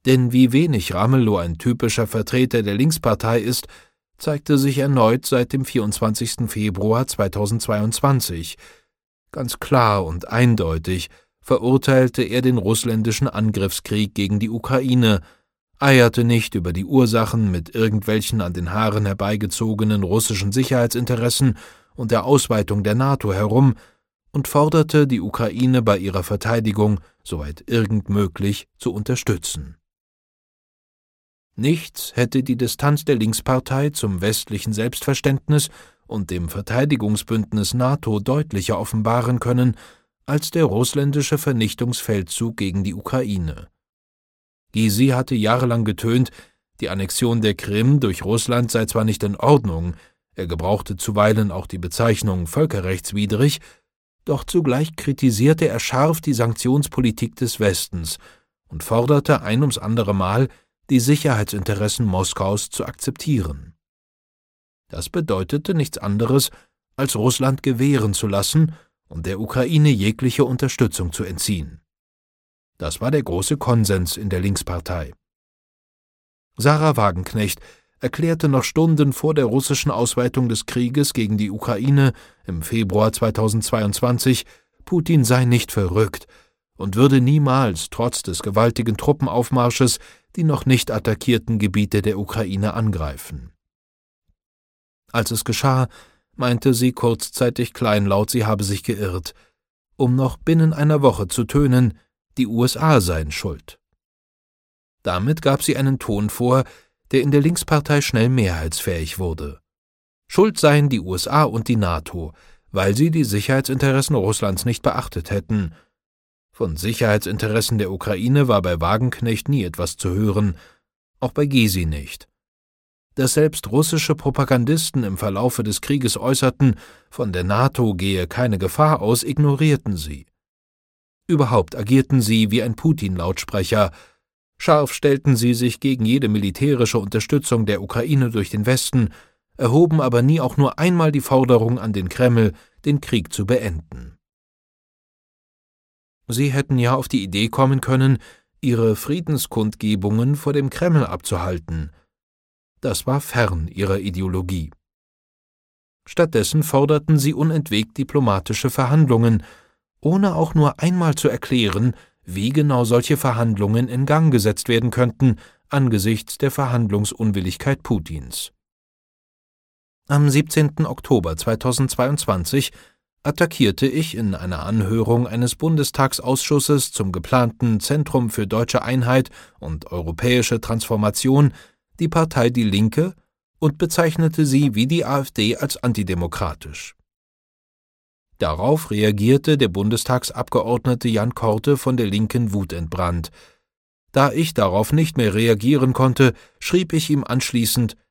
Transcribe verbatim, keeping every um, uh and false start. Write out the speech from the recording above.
Denn wie wenig Ramelow ein typischer Vertreter der Linkspartei ist, zeigte sich erneut seit dem vierundzwanzigsten Februar zweitausendzweiundzwanzig. Ganz klar und eindeutig verurteilte er den russländischen Angriffskrieg gegen die Ukraine, eierte nicht über die Ursachen mit irgendwelchen an den Haaren herbeigezogenen russischen Sicherheitsinteressen und der Ausweitung der NATO herum und forderte die Ukraine bei ihrer Verteidigung, soweit irgend möglich, zu unterstützen. Nichts hätte die Distanz der Linkspartei zum westlichen Selbstverständnis und dem Verteidigungsbündnis NATO deutlicher offenbaren können als der russländische Vernichtungsfeldzug gegen die Ukraine. Gysi hatte jahrelang getönt, die Annexion der Krim durch Russland sei zwar nicht in Ordnung, er gebrauchte zuweilen auch die Bezeichnung völkerrechtswidrig, doch zugleich kritisierte er scharf die Sanktionspolitik des Westens und forderte ein ums andere Mal, die Sicherheitsinteressen Moskaus zu akzeptieren. Das bedeutete nichts anderes, als Russland gewähren zu lassen und der Ukraine jegliche Unterstützung zu entziehen. Das war der große Konsens in der Linkspartei. Sarah Wagenknecht erklärte noch Stunden vor der russischen Ausweitung des Krieges gegen die Ukraine im Februar zweitausendzweiundzwanzig, Putin sei nicht verrückt und würde niemals, trotz des gewaltigen Truppenaufmarsches, die noch nicht attackierten Gebiete der Ukraine angreifen. Als es geschah, meinte sie kurzzeitig kleinlaut, sie habe sich geirrt, um noch binnen einer Woche zu tönen, die U S A seien schuld. Damit gab sie einen Ton vor, der in der Linkspartei schnell mehrheitsfähig wurde. Schuld seien die U S A und die NATO, weil sie die Sicherheitsinteressen Russlands nicht beachtet hätten. Von Sicherheitsinteressen der Ukraine war bei Wagenknecht nie etwas zu hören, auch bei Gysi nicht. Dass selbst russische Propagandisten im Verlaufe des Krieges äußerten, von der NATO gehe keine Gefahr aus, ignorierten sie. Überhaupt agierten sie wie ein Putin-Lautsprecher. Scharf stellten sie sich gegen jede militärische Unterstützung der Ukraine durch den Westen, erhoben aber nie auch nur einmal die Forderung an den Kreml, den Krieg zu beenden. Sie hätten ja auf die Idee kommen können, ihre Friedenskundgebungen vor dem Kreml abzuhalten. Das war fern ihrer Ideologie. Stattdessen forderten sie unentwegt diplomatische Verhandlungen, ohne auch nur einmal zu erklären, wie genau solche Verhandlungen in Gang gesetzt werden könnten angesichts der Verhandlungsunwilligkeit Putins. Am siebzehnten Oktober zweitausendzweiundzwanzig attackierte ich in einer Anhörung eines Bundestagsausschusses zum geplanten Zentrum für deutsche Einheit und europäische Transformation die Partei Die Linke und bezeichnete sie wie die AfD als antidemokratisch. Darauf reagierte der Bundestagsabgeordnete Jan Korte von der Linken wutentbrannt. Da ich darauf nicht mehr reagieren konnte, schrieb ich ihm anschließend: